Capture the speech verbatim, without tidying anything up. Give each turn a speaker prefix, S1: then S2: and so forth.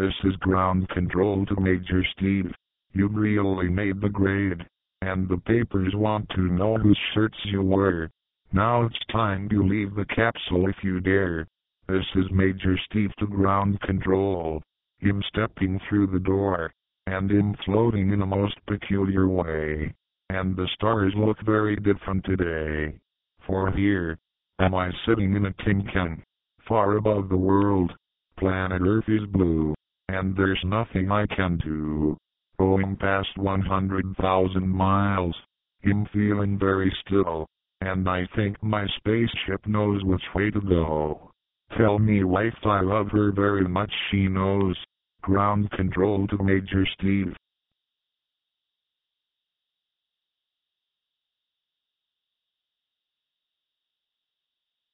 S1: This is ground control to Major Steve. You've really made the grade, and the papers want to know whose shirts you wear. Now it's time you leave the capsule if you dare. This is Major Steve to ground control. Him stepping through the door, and him floating in a most peculiar way. And the stars look very different today. For here am I sitting in a tin can, far above the world. Planet Earth is blue, and there's nothing I can do. Going past one hundred thousand miles, I'm feeling very still, and I think my spaceship knows which way to go. Tell me wife I love her very much, she knows. Ground control to Major Steve.